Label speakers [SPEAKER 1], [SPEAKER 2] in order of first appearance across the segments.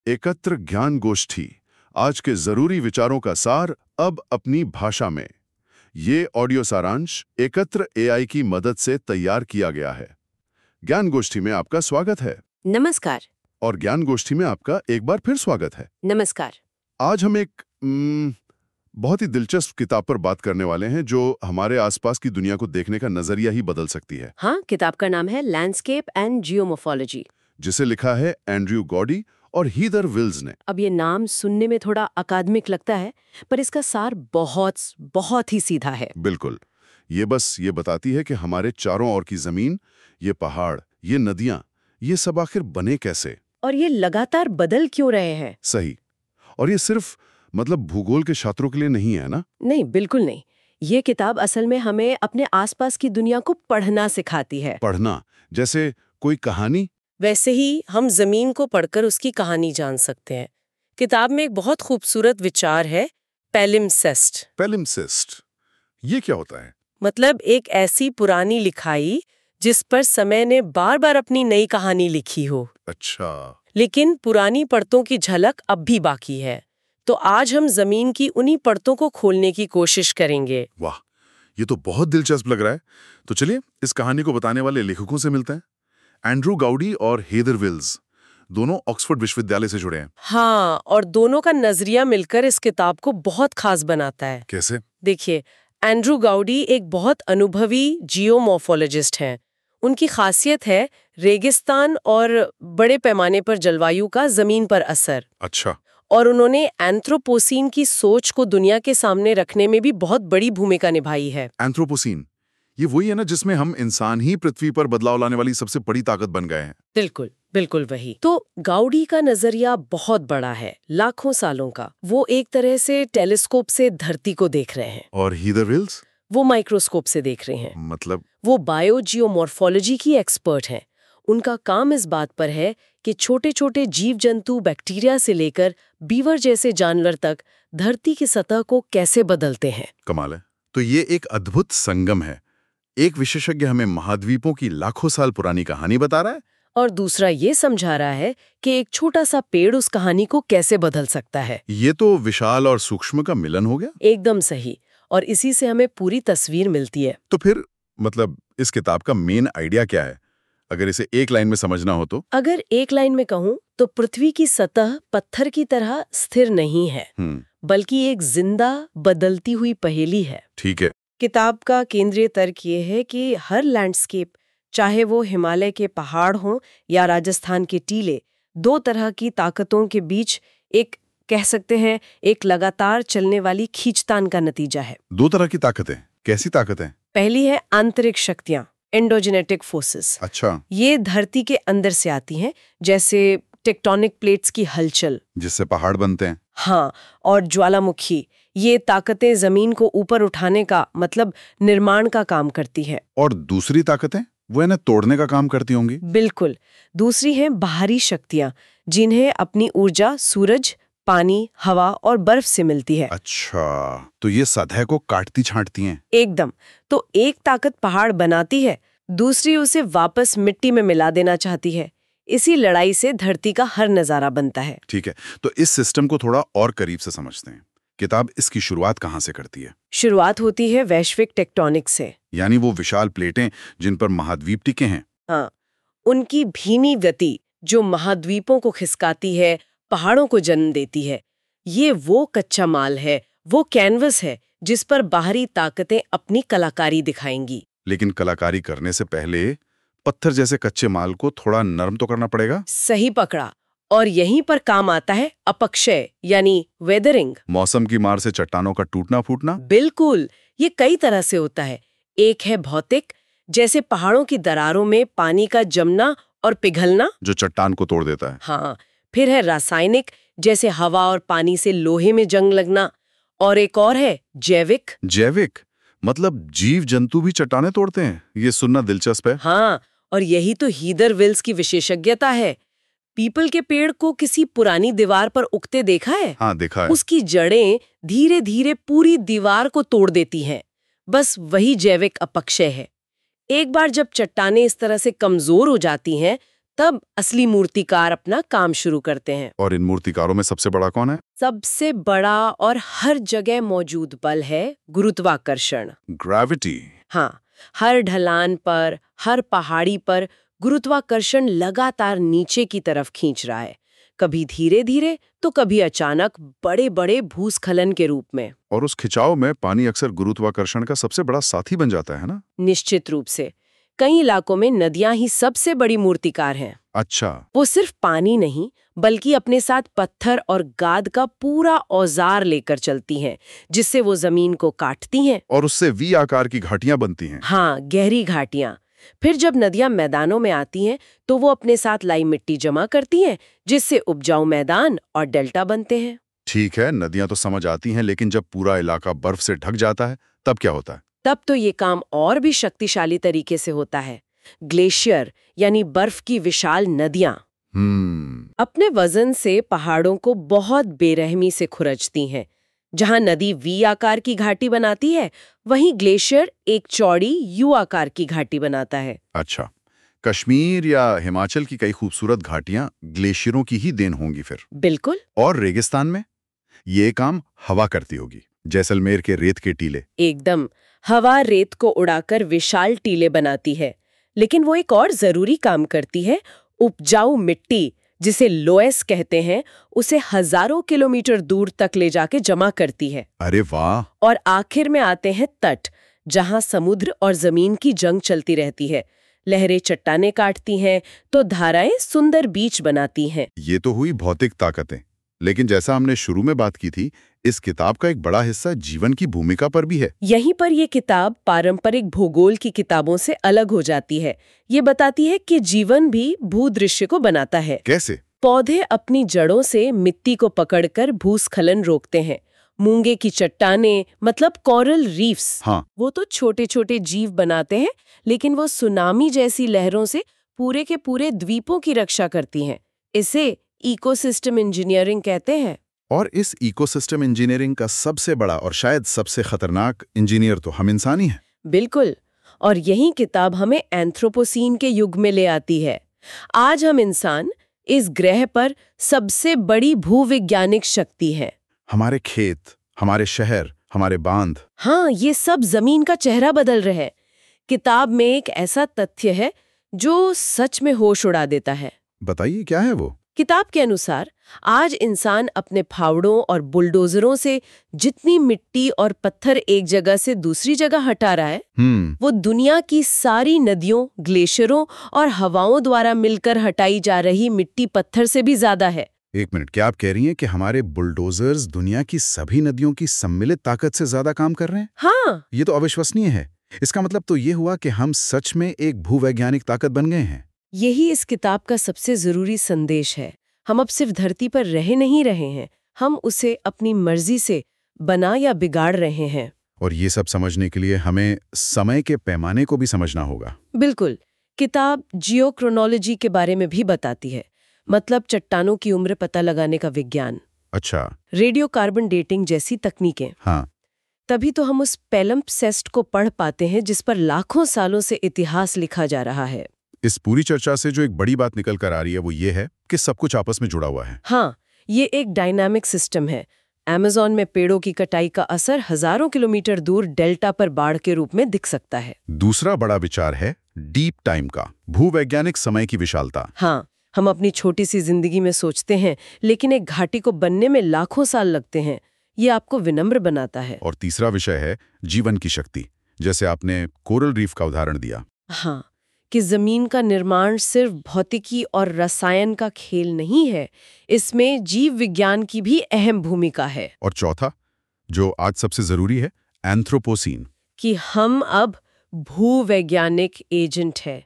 [SPEAKER 1] एकत्र ज्ञान गोष्ठी, आज के जरूरी विचारों का सार अब अपनी भाषा में। ये ऑडियो सारांश एकत्र एआई की मदद से तैयार किया गया है। ज्ञान गोष्ठी में आपका स्वागत है।
[SPEAKER 2] नमस्कार।
[SPEAKER 1] और ज्ञान गोष्ठी में आपका एक बार फिर स्वागत है।
[SPEAKER 2] नमस्कार।
[SPEAKER 1] आज हम एक बहुत ही दिलचस्प किताब पर बात करने वाले हैं जो हमारे आसपास की दुनिया को देखने का नजरिया ही बदल सकती है।
[SPEAKER 2] हाँ, किताब का नाम है लैंडस्केप एंड जियोमॉर्फोलॉजी,
[SPEAKER 1] जिसे लिखा है एंड्रयू गॉडी और हीदर विल्स ने।
[SPEAKER 2] अब ये नाम सुनने में थोड़ा अकादमिक लगता है, पर इसका सार बहुत ही सीधा है।
[SPEAKER 1] बिल्कुल, ये बताती है कि हमारे चारों ओर की जमीन, ये पहाड़, ये नदियां, ये सब आखिर बने कैसे,
[SPEAKER 2] और ये लगातार बदल क्यों रहे हैं।
[SPEAKER 1] सही। और ये सिर्फ भूगोल के छात्रों के लिए नहीं है ना?
[SPEAKER 2] नहीं, बिल्कुल नहीं। ये किताब असल में हमें अपने आसपास की दुनिया को पढ़ना सिखाती है।
[SPEAKER 1] पढ़ना जैसे कोई कहानी?
[SPEAKER 3] वैसे ही हम जमीन को पढ़कर उसकी कहानी जान सकते हैं। किताब में एक बहुत खूबसूरत विचार है, पैलिम्सेस्ट।
[SPEAKER 1] पैलिम्सेस्ट, ये क्या होता है?
[SPEAKER 3] मतलब एक ऐसी पुरानी लिखाई जिस पर समय ने बार बार अपनी नई कहानी लिखी हो।
[SPEAKER 1] अच्छा।
[SPEAKER 3] लेकिन पुरानी परतों की झलक अब भी बाकी है। तो आज हम जमीन की उन्हीं परतों को खोलने की कोशिश करेंगे।
[SPEAKER 1] वाह, ये तो बहुत दिलचस्प लग रहा है। तो चलिए इस कहानी को बताने वाले लेखकों से मिलते हैं। एंड्रयू गॉडी और हीदर विल्स दोनों ऑक्सफोर्ड विश्वविद्यालय से जुड़े हैं।
[SPEAKER 3] हाँ, और दोनों का नजरिया मिलकर इस किताब को बहुत खास बनाता है।
[SPEAKER 1] कैसे?
[SPEAKER 3] देखिए, एंड्रयू गॉडी एक बहुत अनुभवी जियोमॉर्फोलॉजिस्ट हैं। उनकी खासियत है रेगिस्तान और बड़े पैमाने पर जलवायु का जमीन पर असर।
[SPEAKER 1] अच्छा।
[SPEAKER 3] और उन्होंने एंथ्रोपोसीन की सोच को दुनिया के सामने रखने में भी बहुत बड़ी भूमिका निभाई है।
[SPEAKER 1] एंथ्रोपोसीन, ये वही है ना जिसमें हम इंसान ही पृथ्वी पर बदलाव लाने वाली सबसे बड़ी ताकत बन गए हैं?
[SPEAKER 3] बिल्कुल बिल्कुल वही। तो गाउडी का नजरिया बहुत बड़ा है, लाखों सालों का। वो एक तरह से टेलीस्कोप से धरती को देख रहे हैं।
[SPEAKER 1] और हीदर विल्स?
[SPEAKER 3] वो माइक्रोस्कोप से देख रहे हैं।
[SPEAKER 1] मतलब?
[SPEAKER 3] वो बायोजियोमॉर्फोलॉजी की एक्सपर्ट हैं। उनका काम इस बात पर है कि छोटे छोटे जीव जंतु, बैक्टीरिया से लेकर बीवर जैसे जानवर तक धरती की सतह को कैसे बदलते हैं।
[SPEAKER 1] कमाल है। तो ये एक अद्भुत संगम है। एक विशेषज्ञ हमें महाद्वीपों की लाखों साल पुरानी कहानी बता रहा है,
[SPEAKER 3] और दूसरा ये समझा रहा है कि एक छोटा सा पेड़ उस कहानी को कैसे बदल सकता है।
[SPEAKER 1] ये तो विशाल और सूक्ष्म का मिलन हो गया।
[SPEAKER 3] एकदम सही। और इसी से हमें पूरी तस्वीर मिलती है।
[SPEAKER 1] तो फिर इस किताब का मेन आइडिया क्या है, अगर इसे एक लाइन में समझना हो तो?
[SPEAKER 3] अगर एक लाइन में कहूं तो पृथ्वी की सतह पत्थर की तरह स्थिर नहीं है, बल्कि एक जिंदा बदलती हुई पहेली है।
[SPEAKER 1] ठीक है।
[SPEAKER 3] किताब का केंद्रीय तर्क ये है कि हर लैंडस्केप, चाहे वो हिमालय के पहाड़ हों या राजस्थान के टीले, दो तरह की ताकतों के बीच एक, कह सकते हैं, एक लगातार चलने वाली खींचतान का नतीजा है।
[SPEAKER 1] दो तरह की ताकतें? कैसी ताकतें?
[SPEAKER 3] पहली है आंतरिक शक्तियां, एंडोजेनेटिक फोर्सेस।
[SPEAKER 1] अच्छा।
[SPEAKER 3] ये धरती के अंदर से आती हैं, जैसे टेक्टोनिक प्लेट्स की हलचल, जिससे
[SPEAKER 1] पहाड़ बनते हैं।
[SPEAKER 3] हाँ, और ज्वालामुखी। ये ताकतें जमीन को ऊपर उठाने का, मतलब निर्माण का काम करती है।
[SPEAKER 1] और दूसरी ताकतें वो इन्हें तोड़ने का काम करती होंगी?
[SPEAKER 3] बिल्कुल। दूसरी हैं बाहरी शक्तियां, जिन्हें अपनी ऊर्जा सूरज, पानी, हवा और बर्फ से मिलती है।
[SPEAKER 1] अच्छा, तो ये सतह को काटती छांटती हैं?
[SPEAKER 3] एकदम। तो एक ताकत पहाड़ बनाती है, दूसरी उसे वापस मिट्टी में मिला देना चाहती है। इसी लड़ाई से धरती का हर नजारा बनता है।
[SPEAKER 1] ठीक है, तो इस सिस्टम को थोड़ा और करीब से समझते हैं। किताब इसकी शुरुआत कहाँ से करती है?
[SPEAKER 3] शुरुआत होती है वैश्विक टेक्टोनिक से,
[SPEAKER 1] यानी वो विशाल प्लेटें जिन पर महाद्वीप टिके हैं।
[SPEAKER 3] हाँ, उनकी धीमी गति जो महाद्वीपों को खिसकाती है, पहाड़ों को जन्म देती है। ये वो कच्चा माल है, वो कैनवस है जिस पर बाहरी ताकतें अपनी कलाकारी दिखाएंगी।
[SPEAKER 1] लेकिन कलाकारी करने से पहले पत्थर जैसे कच्चे माल को थोड़ा नरम तो करना पड़ेगा।
[SPEAKER 3] सही पकड़ा। और यहीं पर काम आता है अपक्षय, यानी वेदरिंग।
[SPEAKER 1] मौसम की मार से चट्टानों का टूटना फूटना।
[SPEAKER 3] बिल्कुल। ये कई तरह से होता है। एक है भौतिक, जैसे पहाड़ों की दरारों में पानी का जमना और पिघलना,
[SPEAKER 1] जो चट्टान को तोड़ देता है।
[SPEAKER 3] हाँ। फिर है रासायनिक, जैसे हवा और पानी से लोहे में जंग लगना। और एक और है जैविक।
[SPEAKER 1] जैविक मतलब जीव जंतु भी चट्टाने तोड़ते हैं? ये सुनना दिलचस्प है।
[SPEAKER 3] हाँ, और यही तो हीदर विल्स की विशेषज्ञता है। पीपल के पेड़ को किसी पुरानी दीवार पर उगते देखा है?
[SPEAKER 1] हाँ, देखा है।
[SPEAKER 3] उसकी जड़ें धीरे धीरे पूरी दीवार को तोड़ देती हैं। बस वही जैविक अपक्षय है। एक बार जब चट्टानें इस तरह से कमजोर हो जाती हैं, तब असली मूर्तिकार अपना काम शुरू करते हैं।
[SPEAKER 1] और इन मूर्तिकारों में सबसे बड़ा कौन है?
[SPEAKER 3] सबसे बड़ा और हर जगह मौजूद बल है गुरुत्वाकर्षण।
[SPEAKER 1] ग्रेविटी।
[SPEAKER 3] हाँ, हर ढलान पर, हर पहाड़ी पर गुरुत्वाकर्षण लगातार नीचे की तरफ खींच रहा है, कभी धीरे धीरे तो कभी अचानक बड़े बड़े भूस्खलन के रूप में।
[SPEAKER 1] और उस खिंचाव में पानी अक्सर गुरुत्वाकर्षण का सबसे बड़ा साथी बन जाता है ना?
[SPEAKER 3] निश्चित रूप से। कई इलाकों में नदियां ही सबसे बड़ी मूर्तिकार हैं।
[SPEAKER 1] अच्छा।
[SPEAKER 3] वो सिर्फ पानी नहीं बल्कि अपने साथ पत्थर और गाद का पूरा औजार लेकर चलती हैं, जिससे वो जमीन को काटती हैं।
[SPEAKER 1] और उससे वी आकार की घाटियां बनती हैं।
[SPEAKER 3] हाँ, गहरी घाटियां। फिर जब नदियां मैदानों में आती हैं तो वो अपने साथ लाई मिट्टी जमा करती हैं, जिससे उपजाऊ मैदान और डेल्टा बनते हैं।
[SPEAKER 1] ठीक है, नदियां तो समझ आती हैं, लेकिन जब पूरा इलाका बर्फ से ढक जाता है तब क्या होता है?
[SPEAKER 3] तब तो ये काम और भी शक्तिशाली तरीके से होता है। ग्लेशियर यानी बर्फ की विशाल नदियां अपने वजन से पहाड़ों को बहुत बेरहमी से खुरचती हैं। जहां नदी वी आकार की घाटी बनाती है, वहीं ग्लेशियर एक चौड़ी यू आकार की घाटी बनाता है।
[SPEAKER 1] अच्छा, कश्मीर या हिमाचल की कई खूबसूरत घाटियां ग्लेशियरों की ही देन होंगी फिर।
[SPEAKER 3] बिल्कुल।
[SPEAKER 1] और रेगिस्तान में ये काम हवा करती होगी, जैसलमेर के रेत के टीले।
[SPEAKER 3] एकदम, हवा रेत को उड़ाकर विशाल टीले बनाती है, लेकिन वो एक और जरूरी काम करती है। उपजाऊ मिट्टी, जिसे लोएस कहते हैं, उसे हजारों किलोमीटर दूर तक ले जाके जमा करती है।
[SPEAKER 1] अरे वाह।
[SPEAKER 3] और आखिर में आते हैं तट, जहां समुद्र और जमीन की जंग चलती रहती है। लहरें चट्टानें काटती हैं तो धाराएं सुंदर बीच बनाती हैं।
[SPEAKER 1] ये तो हुई भौतिक ताकतें, लेकिन जैसा हमने शुरू में बात की थी, इस किताब का एक बड़ा हिस्सा जीवन की भूमिका पर भी है।
[SPEAKER 3] यहीं पर ये किताब पारंपरिक भूगोल की किताबों से अलग हो जाती है। ये बताती है कि जीवन भी भूदृश्य को बनाता है।
[SPEAKER 1] कैसे?
[SPEAKER 3] पौधे अपनी जड़ों से मिट्टी को पकड़कर भूस्खलन रोकते हैं। मूंगे की चट्टानें मतलब कोरल रीफ्स,
[SPEAKER 1] हाँ,
[SPEAKER 3] वो तो छोटे छोटे जीव बनाते हैं, लेकिन वो सुनामी जैसी लहरों से पूरे के पूरे द्वीपों की रक्षा करती हैं। इसे इकोसिस्टम इंजीनियरिंग कहते हैं।
[SPEAKER 1] और इस इकोसिस्टम इंजीनियरिंग का सबसे बड़ा और शायद सबसे खतरनाक इंजीनियर तो हम इंसान ही हैं।
[SPEAKER 3] बिल्कुल। और यही किताब हमें एंथ्रोपोसीन के युग में ले आती है। आज हम इंसान इस ग्रह पर सबसे बड़ी भूवैज्ञानिक शक्ति है।
[SPEAKER 1] हमारे खेत, हमारे शहर, हमारे बांध,
[SPEAKER 3] हाँ, ये सब जमीन का चेहरा बदल रहे हैं। किताब में एक ऐसा तथ्य है जो सच में होश उड़ा देता है।
[SPEAKER 1] बताइए क्या है वो?
[SPEAKER 3] किताब के अनुसार आज इंसान अपने फावड़ों और बुलडोजरों से जितनी मिट्टी और पत्थर एक जगह से दूसरी जगह हटा रहा है, वो दुनिया की सारी नदियों, ग्लेशियरों और हवाओं द्वारा मिलकर हटाई जा रही मिट्टी पत्थर से भी ज्यादा है।
[SPEAKER 1] एक मिनट, क्या आप कह रही हैं कि हमारे बुलडोजर्स दुनिया की सभी नदियों की सम्मिलित ताकत से ज्यादा काम कर रहे हैं?
[SPEAKER 3] हाँ,
[SPEAKER 1] ये तो अविश्वसनीय है। इसका मतलब तो ये हुआ कि हम सच में एक भूवैज्ञानिक ताकत बन गए हैं।
[SPEAKER 3] यही इस किताब का सबसे जरूरी संदेश है। हम अब सिर्फ धरती पर रह नहीं रहे हैं, हम उसे अपनी मर्जी से बना या बिगाड़ रहे हैं।
[SPEAKER 1] और ये सब समझने के लिए हमें समय के पैमाने को भी समझना होगा।
[SPEAKER 3] बिल्कुल। किताब जियोक्रोनोलॉजी के बारे में भी बताती है, मतलब चट्टानों की उम्र पता लगाने का विज्ञान।
[SPEAKER 1] अच्छा।
[SPEAKER 3] रेडियो कार्बन डेटिंग जैसी तकनीकें।
[SPEAKER 1] हाँ।
[SPEAKER 3] तभी तो हम उस पैलिम्पसेस्ट को पढ़ पाते हैं जिस पर लाखों सालों से इतिहास लिखा जा रहा है।
[SPEAKER 1] इस पूरी चर्चा से जो एक बड़ी बात निकल कर आ रही है वो ये है कि सब कुछ आपस में जुड़ा हुआ है।
[SPEAKER 3] हाँ, ये एक डायनामिक सिस्टम है। अमेज़न में पेड़ों की कटाई का असर हजारों किलोमीटर दूर डेल्टा पर बाढ़ के रूप में दिख सकता है।
[SPEAKER 1] दूसरा बड़ा विचार है डीप टाइम का, भूवैज्ञानिक समय की विशालता।
[SPEAKER 3] हाँ, हम अपनी छोटी सी जिंदगी में सोचते हैं, लेकिन एक घाटी को बनने में लाखों साल लगते हैं। ये आपको विनम्र बनाता है।
[SPEAKER 1] और तीसरा विषय है जीवन की शक्ति, जैसे आपने कोरल रीफ का उदाहरण दिया।
[SPEAKER 3] हाँ, कि जमीन का निर्माण सिर्फ भौतिकी और रसायन का खेल नहीं है, इसमें जीव विज्ञान की भी अहम भूमिका है।
[SPEAKER 1] और चौथा, जो आज सबसे जरूरी है, एंथ्रोपोसीन,
[SPEAKER 3] कि हम अब भूवैज्ञानिक एजेंट है।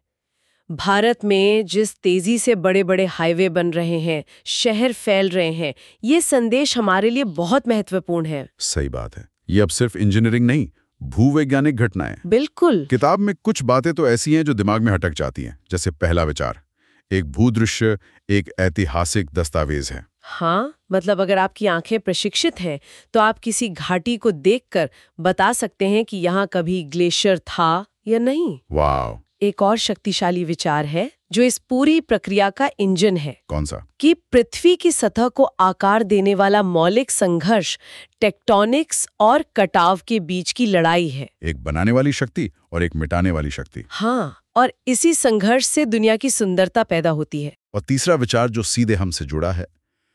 [SPEAKER 3] भारत में जिस तेजी से बड़े बड़े हाईवे बन रहे हैं, शहर फैल रहे हैं, ये संदेश हमारे लिए बहुत महत्वपूर्ण है।
[SPEAKER 1] सही बात है। ये अब सिर्फ इंजीनियरिंग नहीं, भूवैज्ञानिक घटनाएं।
[SPEAKER 3] बिल्कुल।
[SPEAKER 1] किताब में कुछ बातें तो ऐसी हैं जो दिमाग में अटक जाती हैं। जैसे पहला विचार, एक भूदृश्य एक ऐतिहासिक दस्तावेज है।
[SPEAKER 3] हाँ, मतलब अगर आपकी आंखें प्रशिक्षित हैं तो आप किसी घाटी को देखकर बता सकते हैं कि यहाँ कभी ग्लेशियर था या नहीं।
[SPEAKER 1] वाह।
[SPEAKER 3] एक और शक्तिशाली विचार है जो इस पूरी प्रक्रिया का इंजन है।
[SPEAKER 1] कौन सा?
[SPEAKER 3] कि पृथ्वी की सतह को आकार देने वाला मौलिक संघर्ष टेक्टोनिक्स और कटाव के बीच की लड़ाई है।
[SPEAKER 1] एक बनाने वाली शक्ति और एक मिटाने वाली शक्ति।
[SPEAKER 3] हाँ, और इसी संघर्ष से दुनिया की सुंदरता पैदा होती है।
[SPEAKER 1] और तीसरा विचार जो सीधे हमसे जुड़ा है,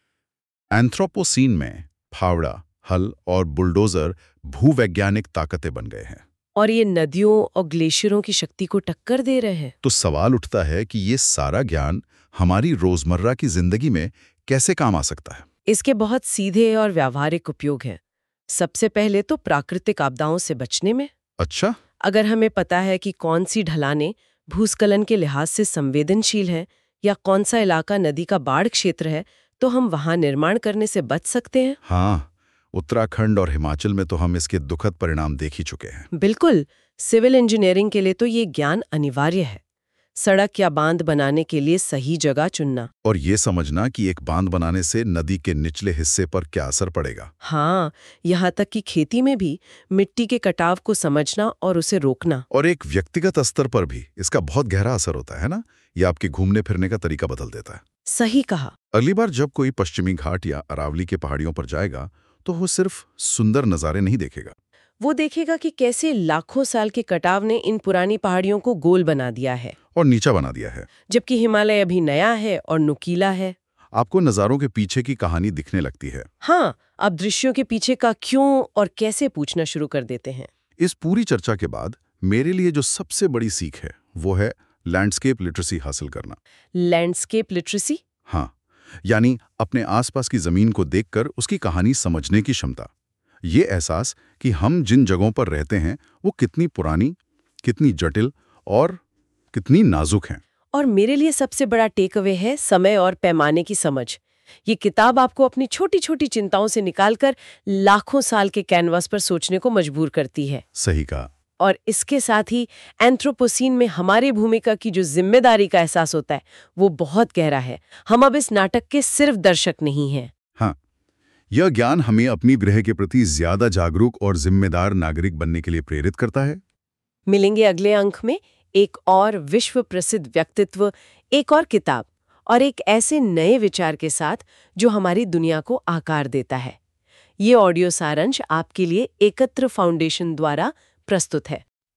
[SPEAKER 1] एंथ्रोपोसीन में फावड़ा, हल और बुलडोजर भूवैज्ञानिक ताकतें बन गए हैं
[SPEAKER 3] और ये नदियों और ग्लेशियरों की शक्ति को टक्कर दे रहे हैं।
[SPEAKER 1] तो सवाल उठता है कि ये सारा ज्ञान हमारी रोजमर्रा की जिंदगी में कैसे काम आ सकता है?
[SPEAKER 3] इसके बहुत सीधे और व्यावहारिक उपयोग हैं। सबसे पहले तो प्राकृतिक आपदाओं से बचने में।
[SPEAKER 1] अच्छा,
[SPEAKER 3] अगर हमें पता है कि कौन सी ढलानें भूस्खलन के लिहाज से संवेदनशील हैं या कौन सा इलाका नदी का बाढ़ क्षेत्र है, तो हम वहां निर्माण करने से बच सकते हैं।
[SPEAKER 1] हाँ, उत्तराखंड और हिमाचल में तो हम इसके दुखद परिणाम देख ही चुके हैं।
[SPEAKER 3] बिल्कुल, सिविल इंजीनियरिंग के लिए तो ये ज्ञान अनिवार्य है। सड़क या बांध बनाने के लिए सही जगह चुनना
[SPEAKER 1] और ये समझना कि एक बांध बनाने से नदी के निचले हिस्से पर क्या असर पड़ेगा।
[SPEAKER 3] हाँ, यहाँ तक कि खेती में भी मिट्टी के कटाव को समझना और उसे रोकना।
[SPEAKER 1] और एक व्यक्तिगत स्तर पर भी इसका बहुत गहरा असर होता है ना, ये आपके घूमने फिरने का तरीका बदल देता है।
[SPEAKER 3] सही कहा।
[SPEAKER 1] अगली बार जब कोई पश्चिमी घाट या अरावली के पहाड़ियों पर जाएगा तो वो सिर्फ सुंदर नज़ारे नहीं देखेगा,
[SPEAKER 3] वो देखेगा कि कैसे लाखों साल के कटाव ने इन पुरानी पहाड़ियों को गोल बना दिया है
[SPEAKER 1] और नीचा बना दिया है।
[SPEAKER 3] जबकि हिमालय अभी नया है और नुकीला है।
[SPEAKER 1] आपको नज़ारों के पीछे की कहानी दिखने लगती है।
[SPEAKER 3] हाँ, आप दृश्यों के पीछे का क्यों और कैसे पूछना शुरू कर देते हैं।
[SPEAKER 1] इस पूरी चर्चा के बाद मेरे लिए जो सबसे बड़ी सीख है वो है लैंडस्केप लिटरेसी हासिल करना।
[SPEAKER 3] Landscape literacy?
[SPEAKER 1] हाँ, यानी अपने आसपास की जमीन को देखकर उसकी कहानी समझने की क्षमता। ये एहसास कि हम जिन जगहों पर रहते हैं वो कितनी पुरानी, कितनी जटिल और कितनी नाजुक हैं।
[SPEAKER 3] और मेरे लिए सबसे बड़ा टेक अवे है समय और पैमाने की समझ। ये किताब आपको अपनी छोटी छोटी चिंताओं से निकालकर लाखों साल के कैनवास पर सोचने को मजबूर करती है।
[SPEAKER 1] सही कहा।
[SPEAKER 3] और इसके साथ ही एंथ्रोपोसीन में हमारी भूमिका की जो जिम्मेदारी का एहसास होता है वो बहुत गहरा है। हम अब इस नाटक के सिर्फ दर्शक नहीं हैं।
[SPEAKER 1] हाँ, यह ज्ञान हमें अपनी ग्रह के प्रति ज्यादा जागरूक और जिम्मेदार नागरिक बनने के लिए प्रेरित करता है।
[SPEAKER 3] मिलेंगे अगले अंक में एक और विश्व प्रसिद्ध व्यक्तित्व, एक और किताब और एक ऐसे नए विचार के साथ जो हमारी दुनिया को आकार देता है। ये ऑडियो सारांश आपके लिए एकत्र फाउंडेशन द्वारा प्रस्तुत है।